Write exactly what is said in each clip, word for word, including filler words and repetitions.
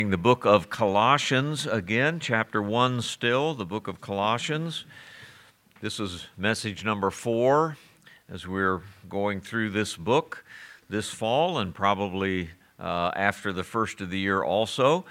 The book of Colossians again, chapter one still, the book of Colossians. This is message number four as we're going through this book this fall and probably uh, after the first of the year also.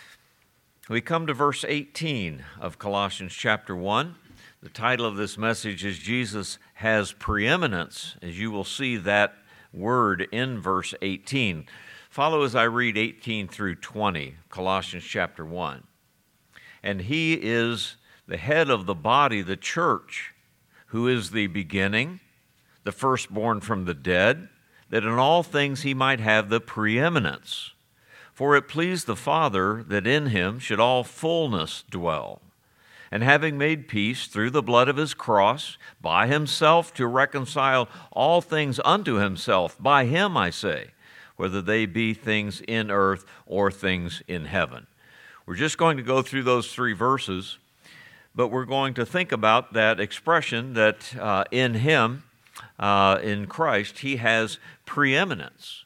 We come to verse eighteen of Colossians chapter one. The title of this message is Jesus Has Preeminence, as you will see that word in verse eighteen. Follow as I read eighteen through twenty, Colossians chapter one. And he is the head of the body, the church, who is the beginning, the firstborn from the dead, that in all things he might have the preeminence. For it pleased the Father that in him should all fullness dwell. And having made peace through the blood of his cross, by himself to reconcile all things unto himself, by him, I say, whether they be things in earth or things in heaven. We're just going to go through those three verses, but we're going to think about that expression that uh, in him, uh, in Christ, he has preeminence.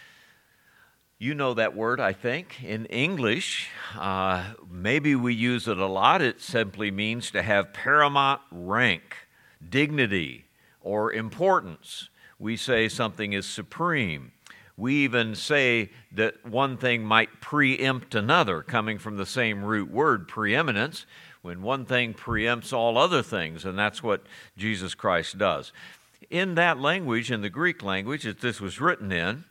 You know that word, I think. In English, uh, maybe we use it a lot. It simply means to have paramount rank, dignity, or importance. We say something is supreme. We even say that one thing might preempt another, coming from the same root word, preeminence, when one thing preempts all other things, and that's what Jesus Christ does. In that language, in the Greek language that this was written in,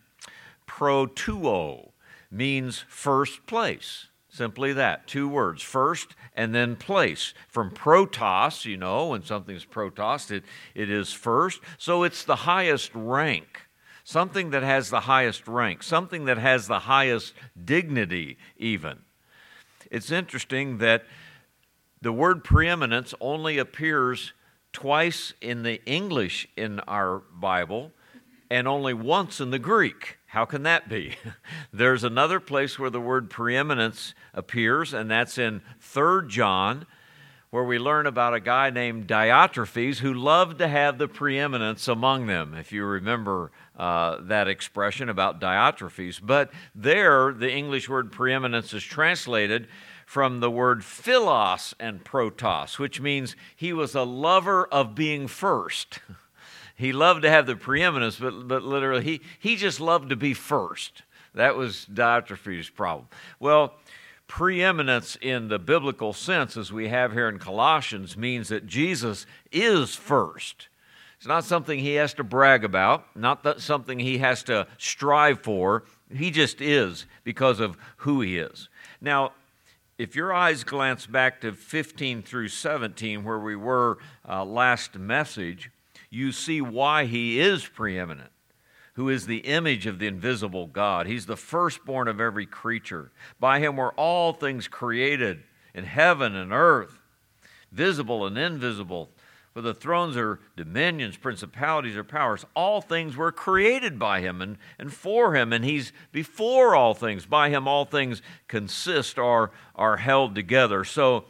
proteuo means first place. Simply that, two words, first and then place. From protos, you know, when something's protos, it, it is first, so it's the highest rank. Something that has the highest rank, something that has the highest dignity even. It's interesting that the word preeminence only appears twice in the English in our Bible and only once in the Greek. How can that be? There's another place where the word preeminence appears, and that's in Third John, where we learn about a guy named Diotrephes who loved to have the preeminence among them, if you remember uh, that expression about Diotrephes. But there, the English word preeminence is translated from the word philos and protos, which means he was a lover of being first. He loved to have the preeminence, but, but literally, he, he just loved to be first. That was Diotrephes' problem. Well, preeminence in the biblical sense, as we have here in Colossians, means that Jesus is first. It's not something he has to brag about, not that something he has to strive for. He just is because of who he is. Now, if your eyes glance back to fifteen through seventeen, where we were uh, last message, you see why he is preeminent, who is the image of the invisible God. He's the firstborn of every creature. By him were all things created in heaven and earth, visible and invisible. For the thrones are dominions, principalities or powers. All things were created by him and, and for him, and he's before all things. By him all things consist or are held together. So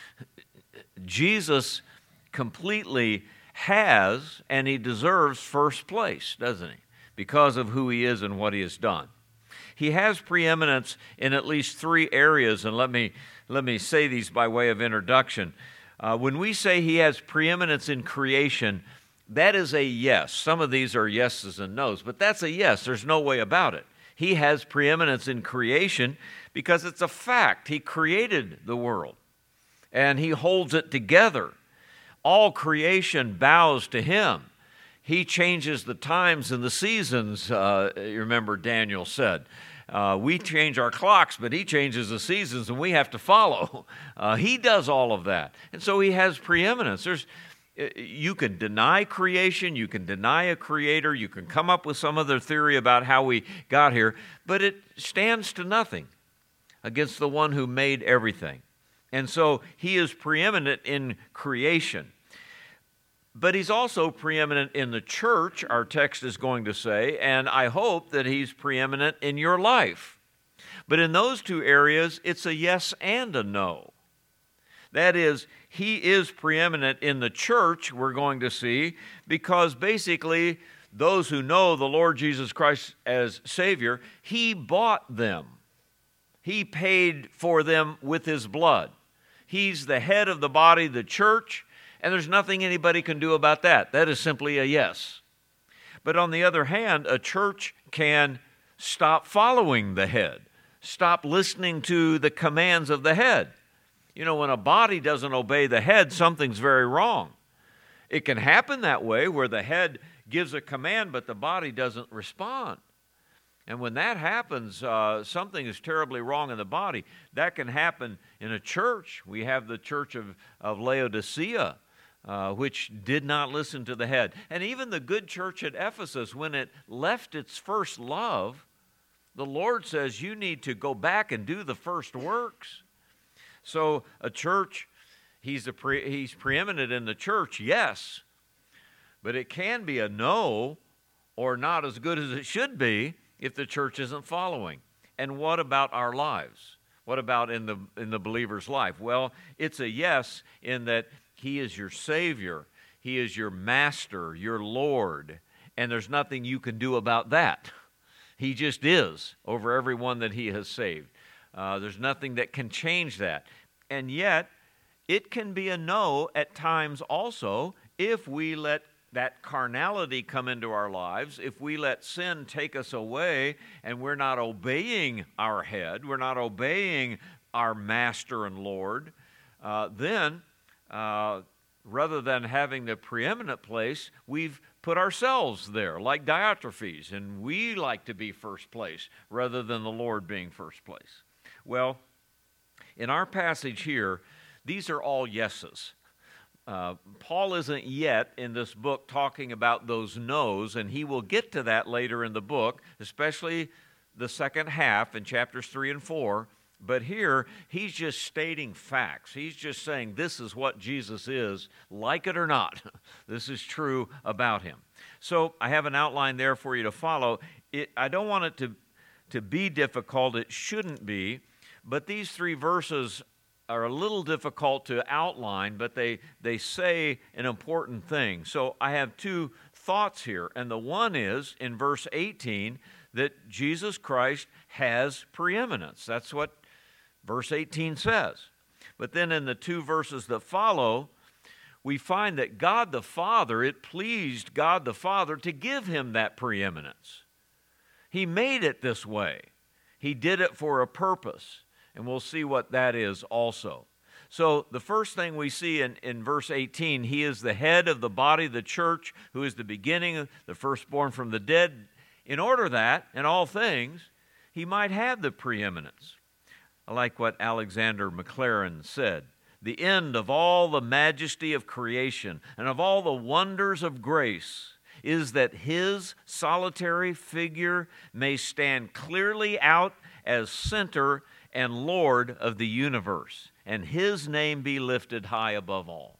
Jesus completely has, and he deserves first place, doesn't he? Because of who he is and what he has done. He has preeminence in at least three areas, and let me let me say these by way of introduction. Uh, when we say he has preeminence in creation, that is a yes. Some of these are yeses and nos, but that's a yes. There's no way about it. He has preeminence in creation because it's a fact. He created the world, and he holds it together. All creation bows to him. He changes the times and the seasons, uh, you remember Daniel said. Uh, we change our clocks, but he changes the seasons, and we have to follow. Uh, he does all of that. And so he has preeminence. There's, you can deny creation, you can deny a creator, you can come up with some other theory about how we got here, but it stands to nothing against the one who made everything. And so he is preeminent in creation. But he's also preeminent in the church, our text is going to say, and I hope that he's preeminent in your life. But in those two areas, it's a yes and a no. That is, he is preeminent in the church, we're going to see, because basically those who know the Lord Jesus Christ as Savior, he bought them. He paid for them with his blood. He's the head of the body, the church, and there's nothing anybody can do about that. That is simply a yes. But on the other hand, a church can stop following the head, stop listening to the commands of the head. You know, when a body doesn't obey the head, something's very wrong. It can happen that way where the head gives a command, but the body doesn't respond. And when that happens, uh, something is terribly wrong in the body. That can happen in a church. We have the church of, of Laodicea, uh, which did not listen to the head. And even the good church at Ephesus, when it left its first love, the Lord says you need to go back and do the first works. So a church, he's, a pre, he's preeminent in the church, yes, but it can be a no or not as good as it should be if the church isn't following. And what about our lives? What about in the in the believer's life? Well, it's a yes in that he is your Savior. He is your Master, your Lord, and there's nothing you can do about that. He just is over everyone that he has saved. Uh, there's nothing that can change that. And yet, it can be a no at times also if we let that carnality come into our lives, if we let sin take us away and we're not obeying our head, we're not obeying our Master and Lord, uh, then uh, rather than having the preeminent place, we've put ourselves there, like Diotrephes, and we like to be first place rather than the Lord being first place. Well, in our passage here, these are all yeses. Uh, Paul isn't yet in this book talking about those no's, and he will get to that later in the book, especially the second half in chapters three and four. But here, he's just stating facts. He's just saying this is what Jesus is, like it or not. This is true about him. So I have an outline there for you to follow. It, I don't want it to, to be difficult. It shouldn't be. But these three verses are a little difficult to outline, but they, they say an important thing. So I have two thoughts here, and the one is in verse eighteen that Jesus Christ has preeminence. That's what verse eighteen says. But then in the two verses that follow, we find that God the Father, it pleased God the Father to give him that preeminence. He made it this way. He did it for a purpose. And we'll see what that is also. So the first thing we see in, in verse eighteen, he is the head of the body, the church, who is the beginning, the firstborn from the dead, in order that, in all things, he might have the preeminence. I like what Alexander Maclaren said. The end of all the majesty of creation and of all the wonders of grace is that his solitary figure may stand clearly out as center and Lord of the universe, and his name be lifted high above all.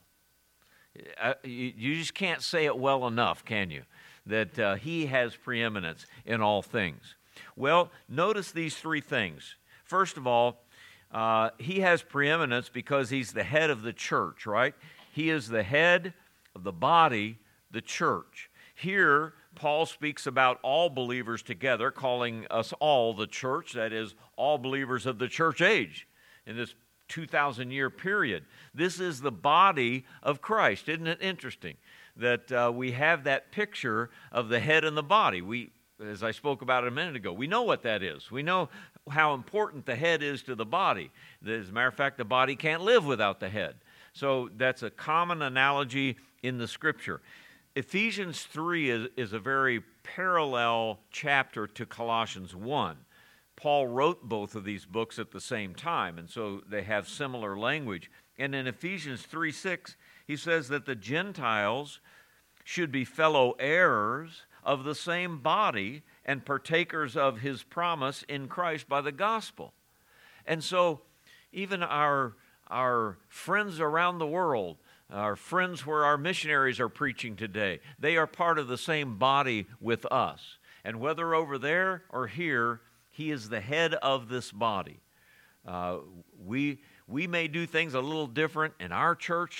You just can't say it well enough, can you? That uh, he has preeminence in all things. Well, notice these three things. First of all, uh, he has preeminence because he's the head of the church, right? He is the head of the body, the church. Here, Paul speaks about all believers together, calling us all the church, that is, all believers of the church age in this two thousand year period. This is the body of Christ. Isn't it interesting that uh, we have that picture of the head and the body? We, as I spoke about a minute ago, we know what that is. We know how important the head is to the body. As a matter of fact, the body can't live without the head. So that's a common analogy in the Scripture. Ephesians three is, is a very parallel chapter to Colossians one. Paul wrote both of these books at the same time, and so they have similar language. And in Ephesians three six, he says that the Gentiles should be fellow heirs of the same body and partakers of his promise in Christ by the gospel. And so even our, our friends around the world, our friends where our missionaries are preaching today, they are part of the same body with us. And whether over there or here, he is the head of this body. Uh, we, we may do things a little different in our church that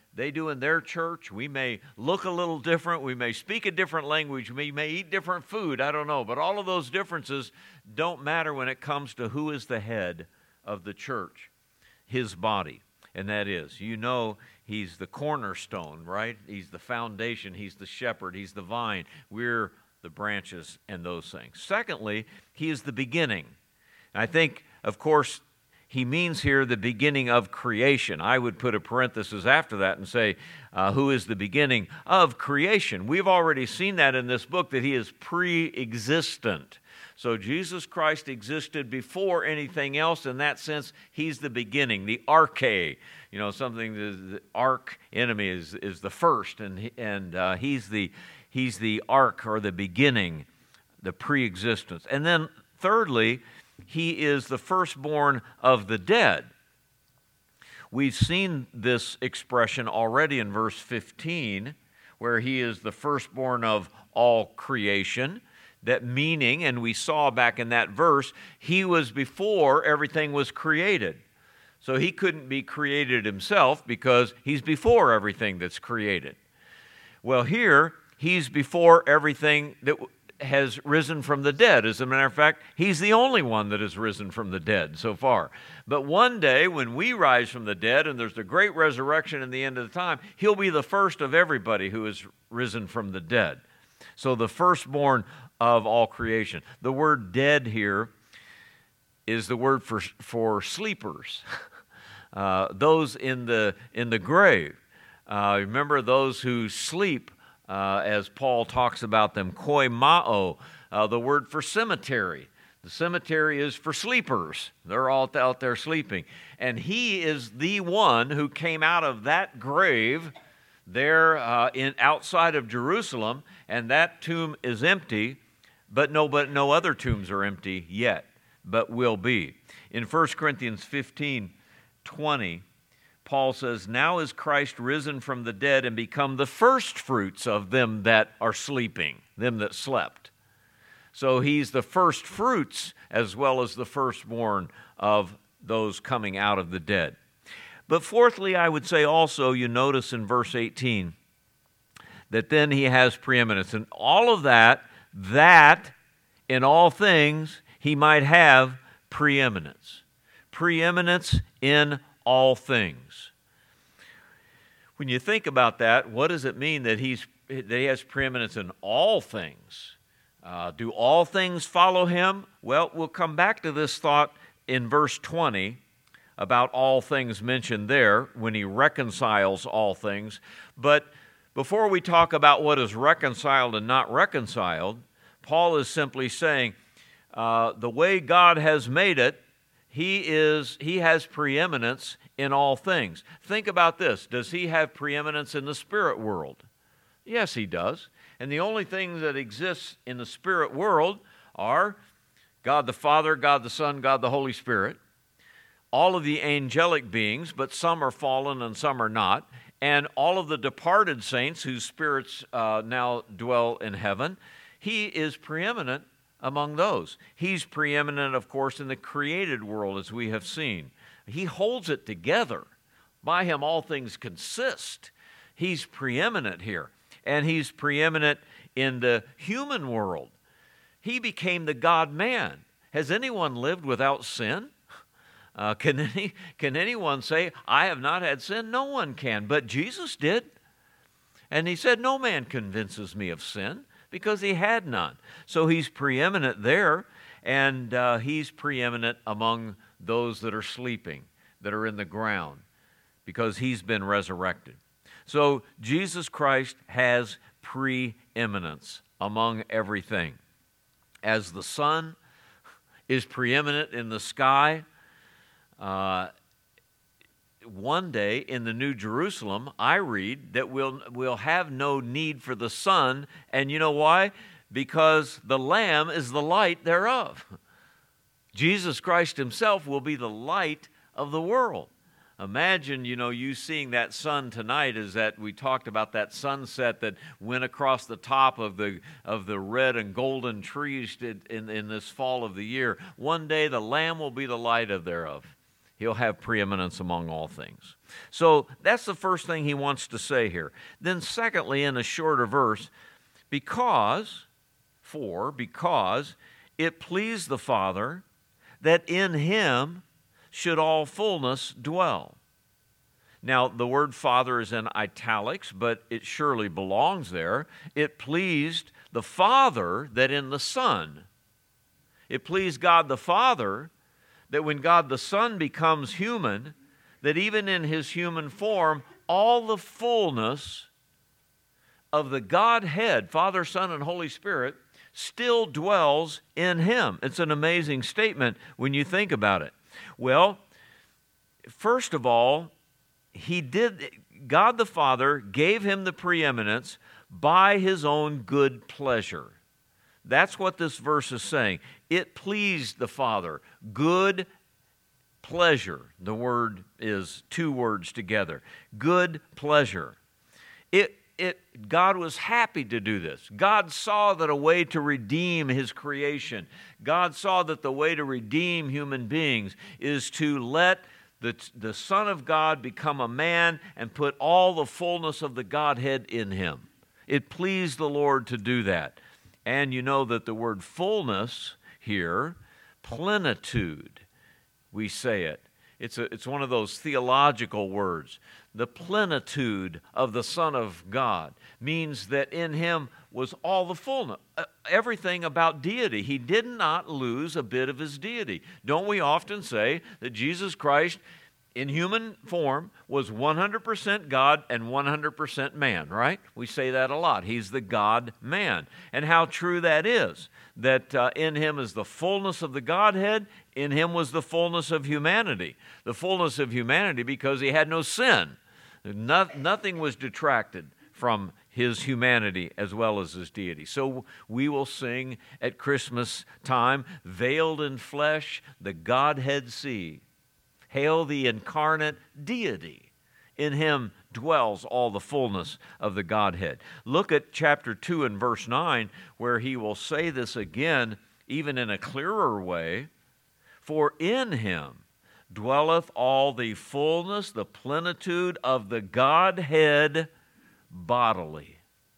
they do in their church. We may look a little different. We may speak a different language. We may eat different food. I don't know. But all of those differences don't matter when it comes to who is the head of the church, his body. And that is, you know, he's the cornerstone, right? He's the foundation. He's the shepherd. He's the vine. We're the branches and those things. Secondly, he is the beginning. And I think, of course, he means here the beginning of creation. I would put a parenthesis after that and say, uh, who is the beginning of creation? We've already seen that in this book, that he is pre-existent. So Jesus Christ existed before anything else. In that sense, he's the beginning, the arche. You know, something, the, the arch enemy is, is the first, and, and uh, he's the he's the ark, or the beginning, the pre-existence. And then thirdly, he is the firstborn of the dead. We've seen this expression already in verse fifteen, where he is the firstborn of all creation. That meaning, and we saw back in that verse, he was before everything was created. So he couldn't be created himself because he's before everything that's created. Well, here, he's before everything that has risen from the dead. As a matter of fact, he's the only one that has risen from the dead so far. But one day, when we rise from the dead, and there's a great resurrection in the end of the time, he'll be the first of everybody who has risen from the dead. So the firstborn of all creation. The word dead here is the word for, for sleepers, uh, those in the, in the grave. Uh, remember those who sleep, uh, as Paul talks about them, koimao, uh, the word for cemetery. The cemetery is for sleepers. They're all out there sleeping. And he is the one who came out of that grave there uh, in outside of Jerusalem, and that tomb is empty. But no, but no other tombs are empty yet, but will be. In First Corinthians fifteen twenty, Paul says, "Now is Christ risen from the dead and become the firstfruits of them that are sleeping, them that slept." So he's the firstfruits as well as the firstborn of those coming out of the dead. But fourthly, I would say also, you notice in verse eighteen, that then he has preeminence. And all of that, that in all things he might have preeminence. Preeminence in all things. When you think about that, what does it mean that he's that he has preeminence in all things? Uh, do all things follow him? Well, we'll come back to this thought in verse twenty about all things mentioned there when he reconciles all things. But before we talk about what is reconciled and not reconciled, Paul is simply saying uh, the way God has made it, he is he has preeminence in all things. Think about this. Does he have preeminence in the spirit world? Yes, he does. And the only things that exist in the spirit world are God the Father, God the Son, God the Holy Spirit, all of the angelic beings, but some are fallen and some are not, and all of the departed saints whose spirits uh, now dwell in heaven. He is preeminent among those. He's preeminent, of course, in the created world, as we have seen. He holds it together. By him all things consist. He's preeminent here. And he's preeminent in the human world. He became the God-man. Has anyone lived without sin? Uh, can any, can anyone say, I have not had sin? No one can, but Jesus did. And he said, no man convinces me of sin, because he had none. So he's preeminent there, and uh, he's preeminent among those that are sleeping, that are in the ground, because he's been resurrected. So Jesus Christ has preeminence among everything. As the sun is preeminent in the sky, uh, one day in the New Jerusalem, I read that we'll, we'll have no need for the sun. And you know why? Because the Lamb is the light thereof. Jesus Christ himself will be the light of the world. Imagine, you know, you seeing that sun tonight, is that we talked about that sunset that went across the top of the of the red and golden trees in, in this fall of the year. One day the Lamb will be the light of thereof. He'll have preeminence among all things. So that's the first thing he wants to say here. Then secondly, in a shorter verse, because, for, because it pleased the Father that in him should all fullness dwell. Now, the word Father is in italics, but it surely belongs there. It pleased the Father that in the Son. It pleased God the Father that when God the Son becomes human, that even in his human form, all the fullness of the Godhead, Father, Son, and Holy Spirit, still dwells in him. It's an amazing statement when you think about it. Well, first of all, he did, God the Father gave him the preeminence by his own good pleasure. That's what this verse is saying. It pleased the Father. Good pleasure. The word is two words together. Good pleasure. It, it, God was happy to do this. God saw that a way to redeem his creation, God saw that the way to redeem human beings is to let the, the Son of God become a man and put all the fullness of the Godhead in him. It pleased the Lord to do that. And you know that the word fullness here, plenitude, we say it. It's, a, it's one of those theological words. The plenitude of the Son of God means that in him was all the fullness, everything about deity. He did not lose a bit of his deity. Don't we often say that Jesus Christ in human form was one hundred percent God and one hundred percent man, right? We say that a lot. He's the God-man. And how true that is, that uh, in him is the fullness of the Godhead, in him was the fullness of humanity. The fullness of humanity because he had no sin. No, nothing was detracted from his humanity as well as his deity. So we will sing at Christmas time, veiled in flesh, the Godhead see. Hail the incarnate deity. In him dwells all the fullness of the Godhead. Look at chapter two and verse nine, where he will say this again, even in a clearer way. For in him dwelleth all the fullness, the plenitude of the Godhead bodily.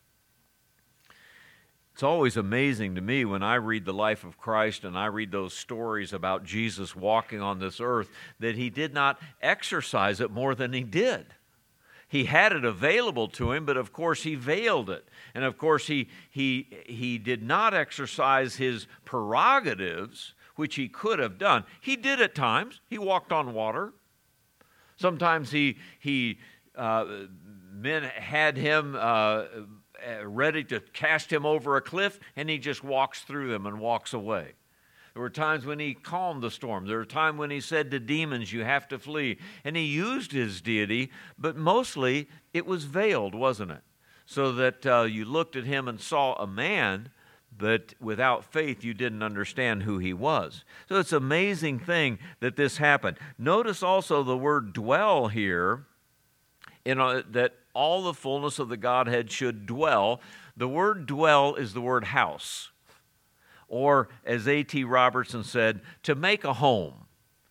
It's always amazing to me when I read the life of Christ and I read those stories about Jesus walking on this earth that he did not exercise it more than he did. He had it available to him, but of course he veiled it. And of course he, he, he did not exercise his prerogatives, which he could have done. He did at times. He walked on water. Sometimes he, he uh, men had him uh, ready to cast him over a cliff, and he just walks through them and walks away. There were times when he calmed the storm. There were times when he said to demons, you have to flee. And he used his deity, but mostly it was veiled, wasn't it? So that uh, you looked at him and saw a man, but without faith you didn't understand who he was. So it's an amazing thing that this happened. Notice also the word dwell here, in a, that all the fullness of the Godhead should dwell. The word dwell is the word house. Or, as A T Robertson said, to make a home.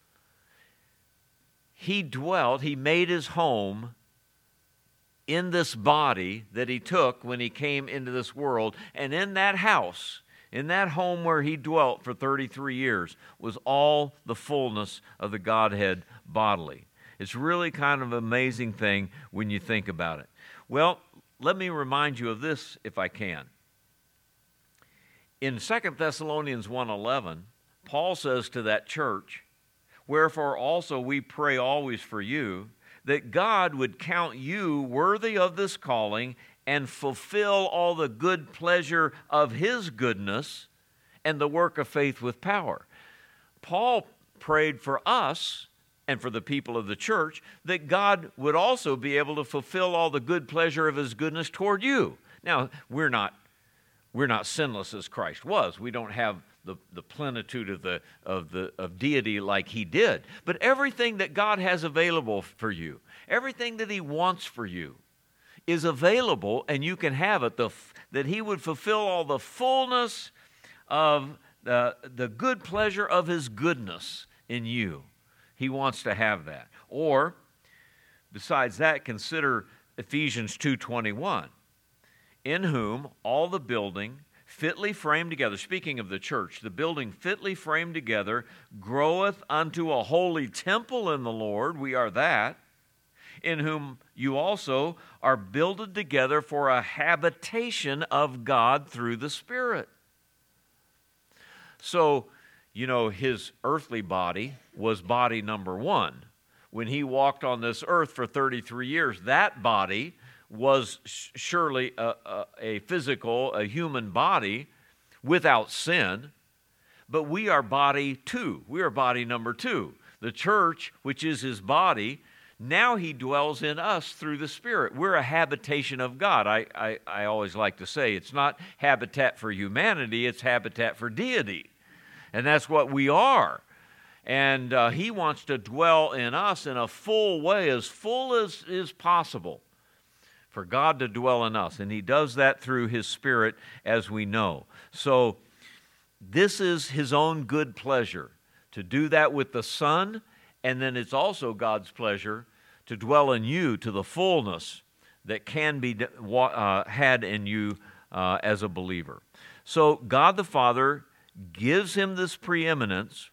He dwelt, he made his home in this body that he took when he came into this world. And in that house, in that home where he dwelt for thirty-three years, was all the fullness of the Godhead bodily. It's really kind of an amazing thing when you think about it. Well, let me remind you of this if I can. In Second Thessalonians one eleven, Paul says to that church, wherefore also we pray always for you, that God would count you worthy of this calling and fulfill all the good pleasure of his goodness and the work of faith with power. Paul prayed for us and for the people of the church that God would also be able to fulfill all the good pleasure of his goodness toward you. Now, we're not we're not sinless as Christ was. We don't have the, the plenitude of the of the of deity like he did. But everything that God has available for you, everything that he wants for you, is available, and you can have it. The, that he would fulfill all the fullness of the, the good pleasure of his goodness in you. He wants to have that. Or, besides that, consider Ephesians two twenty-one, in whom all the building fitly framed together, speaking of the church, the building fitly framed together groweth unto a holy temple in the Lord, we are that, in whom you also are builded together for a habitation of God through the Spirit. So, you know, his earthly body was body number one. When he walked on this earth for thirty-three years, that body was surely a, a, a physical, a human body without sin, but we are body two. We are body number two. The church, which is his body, now he dwells in us through the Spirit. We're a habitation of God. I, I, I always like to say it's not habitat for humanity, it's habitat for deity. And that's what we are. And uh, he wants to dwell in us in a full way, as full as is possible, for God to dwell in us. And he does that through his Spirit, as we know. So this is his own good pleasure to do that with the Son, and then it's also God's pleasure to dwell in you to the fullness that can be uh, had in you uh, as a believer. So God the Father gives him this preeminence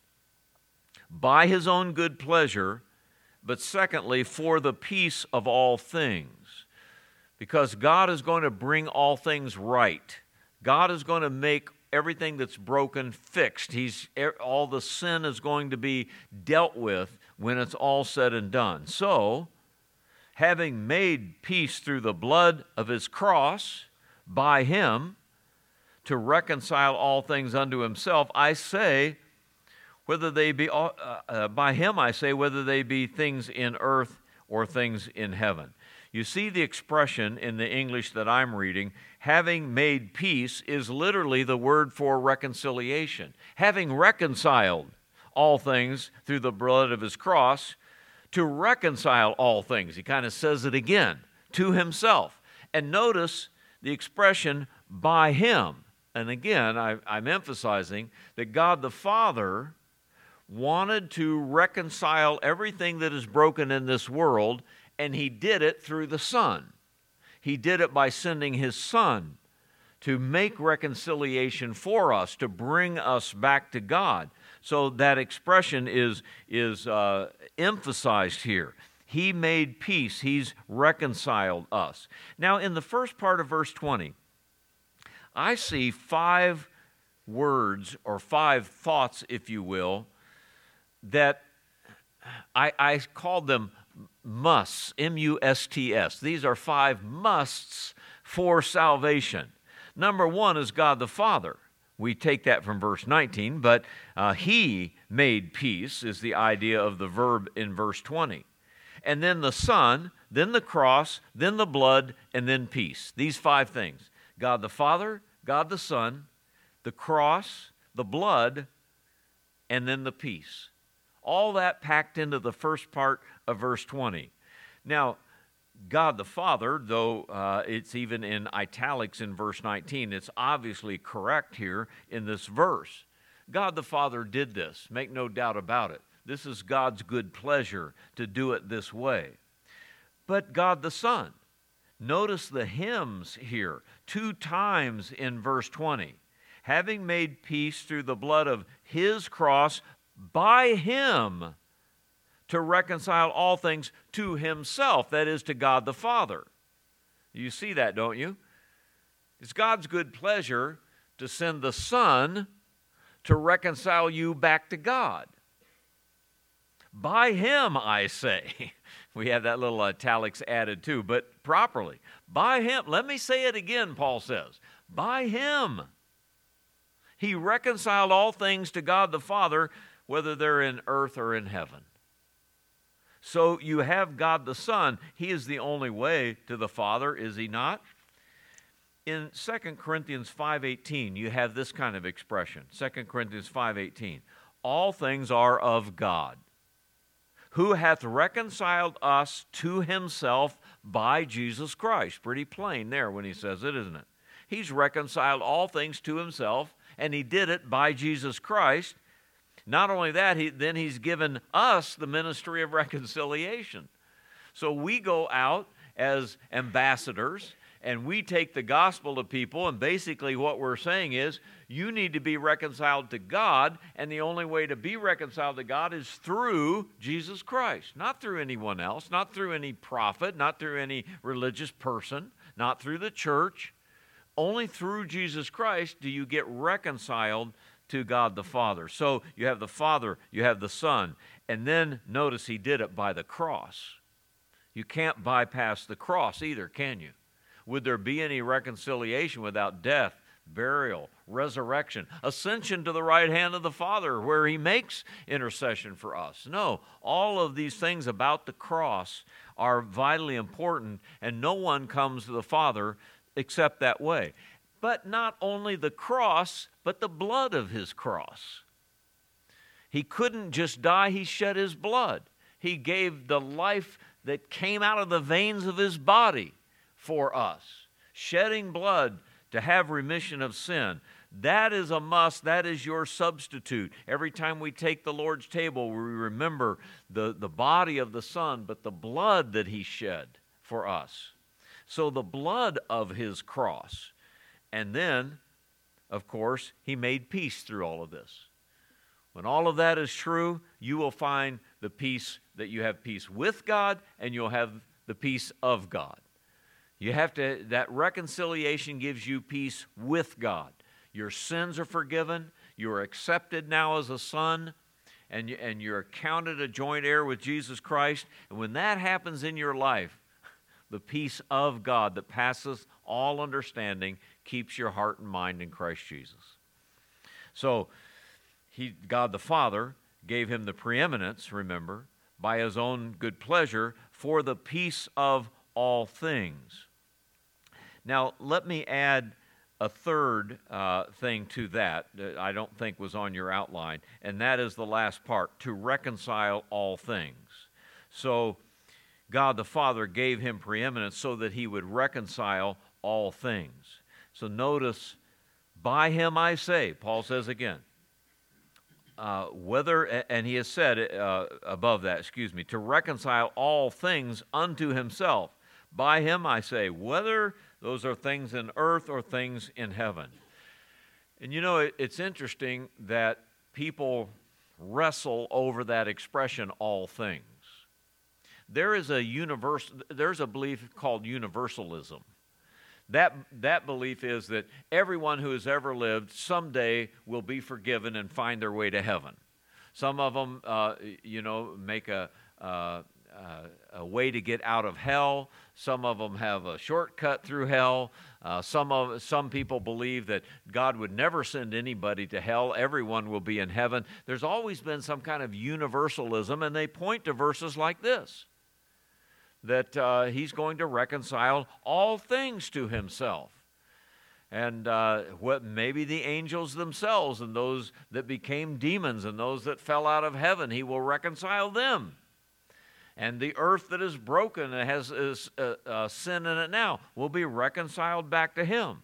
by his own good pleasure, but secondly, for the peace of all things. Because God is going to bring all things right. God is going to make everything that's broken fixed. He's, all the sin is going to be dealt with when it's all said and done. So, having made peace through the blood of his cross, by him, to reconcile all things unto himself, I say, whether they be, uh, uh, by him I say, whether they be things in earth or things in heaven. You see, the expression in the English that I'm reading, having made peace, is literally the word for reconciliation. Having reconciled all things through the blood of his cross, to reconcile all things. He kind of says it again, to himself. And notice the expression, by him. And again, I, I'm emphasizing that God the Father wanted to reconcile everything that is broken in this world, and he did it through the Son. He did it by sending his Son to make reconciliation for us, to bring us back to God. So that expression is, is uh, emphasized here. He made peace. He's reconciled us. Now, in the first part of verse twenty, I see five words, or five thoughts, if you will, that I, I called them musts, M U S T S. These are five musts for salvation. Number one is God the Father. We take that from verse nineteen, but uh, he made peace is the idea of the verb in verse twenty. And then the Son, then the cross, then the blood, and then peace. These five things. God the Father, God the Son, the cross, the blood, and then the peace. All that packed into the first part of verse twenty. Now, God the Father, though uh, it's even in italics in verse nineteen, it's obviously correct here in this verse. God the Father did this, make no doubt about it. This is God's good pleasure to do it this way. But God the Son, notice the hymns here, two times in verse twenty. Having made peace through the blood of his cross, by him to reconcile all things to himself, that is, to God the Father. You see that, don't you? It's God's good pleasure to send the Son to reconcile you back to God. By him, I say. We have that little italics added too, but properly. By him. Let me say it again, Paul says. By him. He reconciled all things to God the Father, whether they're in earth or in heaven. So you have God the Son. He is the only way to the Father, is he not? In Second Corinthians five eighteen, you have this kind of expression. Second Corinthians five eighteen. All things are of God, who hath reconciled us to himself by Jesus Christ. Pretty plain there when he says it, isn't it? He's reconciled all things to himself, and he did it by Jesus Christ. Not only that, he, then he's given us the ministry of reconciliation. So we go out as ambassadors, and we take the gospel to people, and basically what we're saying is, you need to be reconciled to God, and the only way to be reconciled to God is through Jesus Christ, not through anyone else, not through any prophet, not through any religious person, not through the church. Only through Jesus Christ do you get reconciled to God the Father. So you have the Father, you have the Son, and then notice he did it by the cross. You can't bypass the cross either, can you? Would there be any reconciliation without death, burial, resurrection, ascension to the right hand of the Father where he makes intercession for us? No, all of these things about the cross are vitally important, and no one comes to the Father except that way. But not only the cross, but the blood of his cross. He couldn't just die, he shed his blood. He gave the life that came out of the veins of his body for us, shedding blood to have remission of sin. That is a must. That is your substitute. Every time we take the Lord's table, we remember the, the body of the Son, but the blood that he shed for us. So the blood of his cross. And then, of course, he made peace through all of this. When all of that is true, you will find the peace that you have peace with God, and you'll have the peace of God. You have to, that reconciliation gives you peace with God. Your sins are forgiven. You are accepted now as a son, and, you, and you're counted a joint heir with Jesus Christ. And when that happens in your life, the peace of God that passes all understanding keeps your heart and mind in Christ Jesus. So, he, God the Father gave him the preeminence, remember, by his own good pleasure for the peace of all things. Now, let me add a third uh, thing to that that I don't think was on your outline, and that is the last part, to reconcile all things. So, God the Father gave him preeminence so that he would reconcile all things. So notice, by him I say, Paul says again, uh, whether, and he has said uh, above that, excuse me, to reconcile all things unto himself. By him I say, whether those are things in earth or things in heaven. And you know, it, it's interesting that people wrestle over that expression, all things. There is a universe, there's a belief called universalism. That, that belief is that everyone who has ever lived someday will be forgiven and find their way to heaven. Some of them, uh, you know, make a, uh, uh, a way to get out of hell. Some of them have a shortcut through hell. Uh, some of some people believe that God would never send anybody to hell. Everyone will be in heaven. There's always been some kind of universalism, and they point to verses like this, that uh, he's going to reconcile all things to himself. And uh, what maybe the angels themselves and those that became demons and those that fell out of heaven, he will reconcile them. And the earth that is broken and has is, uh, uh, sin in it now will be reconciled back to him.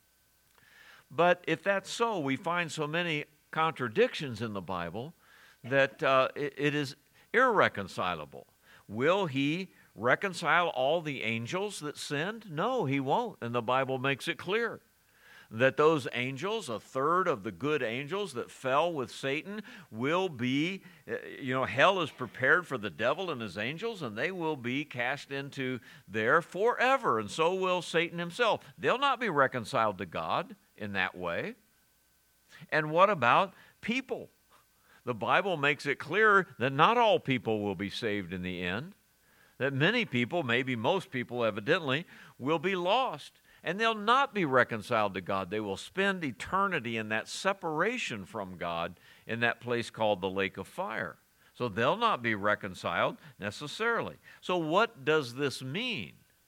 But if that's so, we find so many contradictions in the Bible that uh, it, it is irreconcilable. Will he reconcile all the angels that sinned? No, he won't. And the Bible makes it clear that those angels, a third of the good angels that fell with Satan, will be, you know, hell is prepared for the devil and his angels, and they will be cast into there forever, and so will Satan himself. They'll not be reconciled to God in that way. And what about people? The Bible makes it clear that not all people will be saved in the end, that many people, maybe most people evidently, will be lost. And they'll not be reconciled to God. They will spend eternity in that separation from God in that place called the lake of fire. So they'll not be reconciled necessarily. So what does this mean?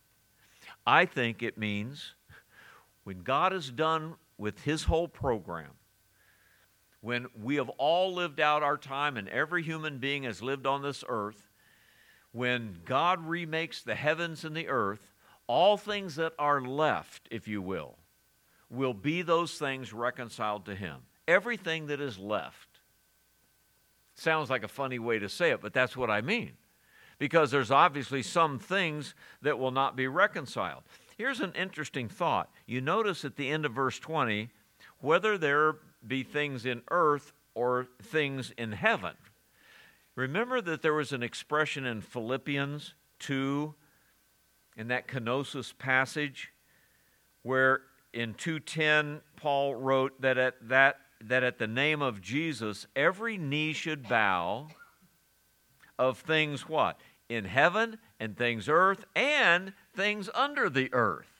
I think it means when God is done with his whole program, when we have all lived out our time and every human being has lived on this earth, when God remakes the heavens and the earth, all things that are left, if you will, will be those things reconciled to him. Everything that is left. Sounds like a funny way to say it, but that's what I mean. Because there's obviously some things that will not be reconciled. Here's an interesting thought. You notice at the end of verse twenty, whether there be things in earth or things in heaven. Remember that there was an expression in Philippians two, in that kenosis passage, where in two ten Paul wrote that at that that at the name of Jesus every knee should bow, of things what? In heaven and things earth and things under the earth.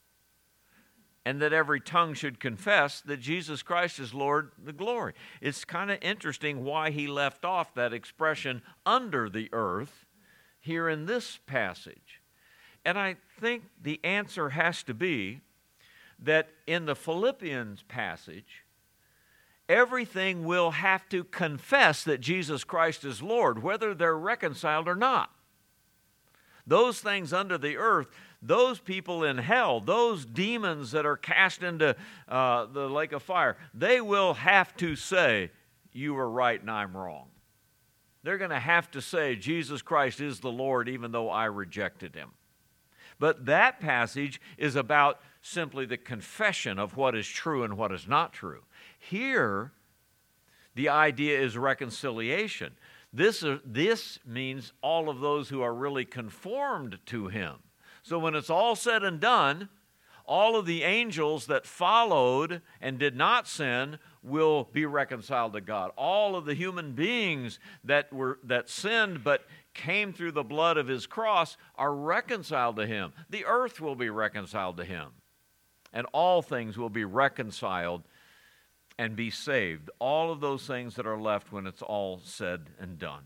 And that every tongue should confess that Jesus Christ is Lord, the glory. It's kind of interesting why he left off that expression under the earth here in this passage. And I think the answer has to be that in the Philippians passage, everything will have to confess that Jesus Christ is Lord, whether they're reconciled or not. Those things under the earth, those people in hell, those demons that are cast into uh, the lake of fire, they will have to say, you were right and I'm wrong. They're going to have to say, Jesus Christ is the Lord, even though I rejected him. But that passage is about simply the confession of what is true and what is not true. Here, the idea is reconciliation. This, uh, this means all of those who are really conformed to him. So when it's all said and done, all of the angels that followed and did not sin will be reconciled to God. All of the human beings that were that sinned but came through the blood of his cross are reconciled to him. The earth will be reconciled to him. And all things will be reconciled and be saved. All of those things that are left when it's all said and done.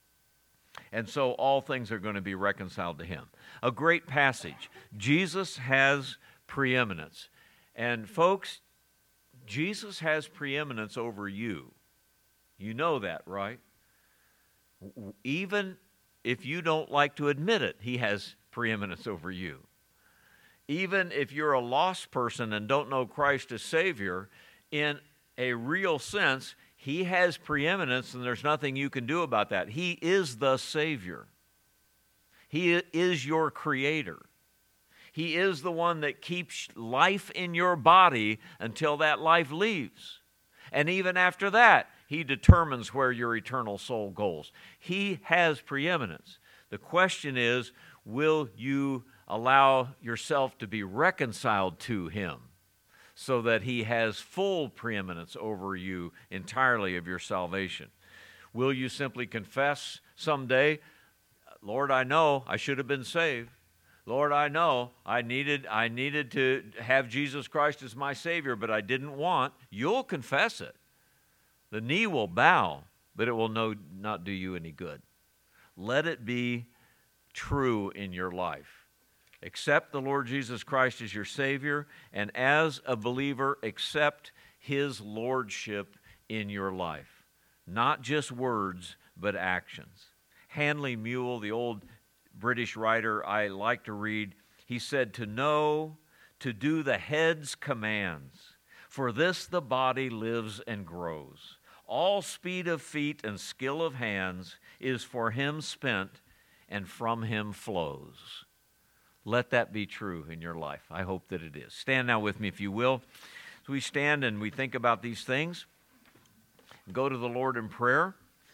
And so all things are going to be reconciled to him. A great passage. Jesus has preeminence. And folks, Jesus has preeminence over you. You know that, right? Even if you don't like to admit it, he has preeminence over you. Even if you're a lost person and don't know Christ as Savior, in a real sense, he has preeminence and there's nothing you can do about that. He is the Savior. He is your Creator. He is the one that keeps life in your body until that life leaves. And even after that, he determines where your eternal soul goes. He has preeminence. The question is, will you allow yourself to be reconciled to him so that he has full preeminence over you entirely of your salvation? Will you simply confess someday, Lord, I know I should have been saved. Lord, I know I needed I needed to have Jesus Christ as my Savior, but I didn't want. You'll confess it. The knee will bow, but it will no, not do you any good. Let it be true in your life. Accept the Lord Jesus Christ as your Savior, and as a believer, accept his lordship in your life. Not just words, but actions. Handley Mule, the old British writer I like to read, he said, to know, to do the head's commands. For this the body lives and grows. All speed of feet and skill of hands is for him spent, and from him flows. Let that be true in your life. I hope that it is. Stand now with me, if you will. As we stand and we think about these things, go to the Lord in prayer.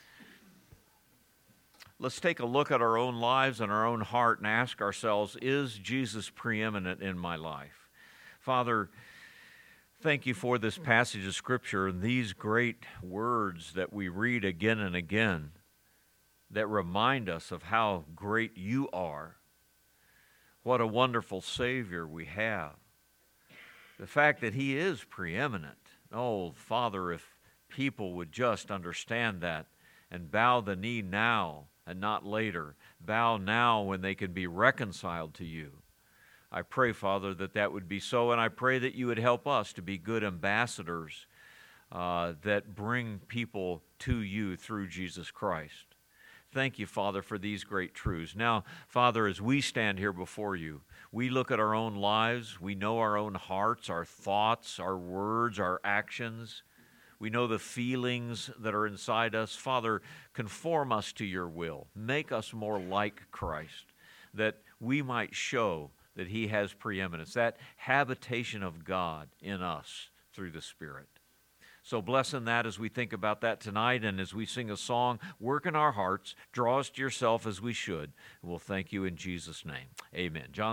Let's take a look at our own lives and our own heart and ask ourselves, is Jesus preeminent in my life? Father, thank you for this passage of Scripture and these great words that we read again and again that remind us of how great you are. What a wonderful Savior we have. The fact that he is preeminent. Oh, Father, if people would just understand that and bow the knee now and not later. Bow now when they can be reconciled to you. I pray, Father, that that would be so, and I pray that you would help us to be good ambassadors uh, that bring people to you through Jesus Christ. Thank you, Father, for these great truths. Now, Father, as we stand here before you, we look at our own lives, we know our own hearts, our thoughts, our words, our actions. We know the feelings that are inside us. Father, conform us to your will. Make us more like Christ, that we might show that he has preeminence, that habitation of God in us through the Spirit. So bless in that as we think about that tonight, and as we sing a song, work in our hearts, draw us to yourself as we should. We'll thank you in Jesus' name. Amen. John